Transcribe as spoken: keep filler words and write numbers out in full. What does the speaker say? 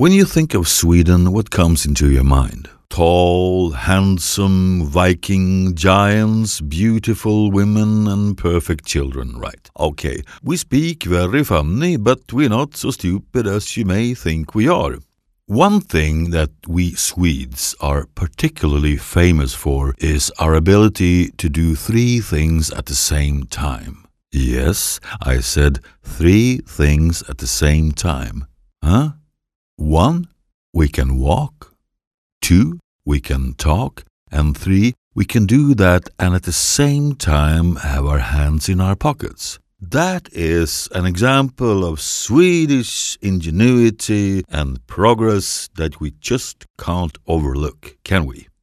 When you think of Sweden, what comes into your mind? Tall, handsome, Viking giants, beautiful women and perfect children, right? Okay, we speak very funny, but we're not so stupid as you may think we are. One thing that we Swedes are particularly famous for is our ability to do three things at the same time. Yes, I said three things at the same time. Huh? One, we can walk. Two, we can talk. And three, we can do that and at the same time have our hands in our pockets. That is an example of Swedish ingenuity and progress that we just can't overlook, can we?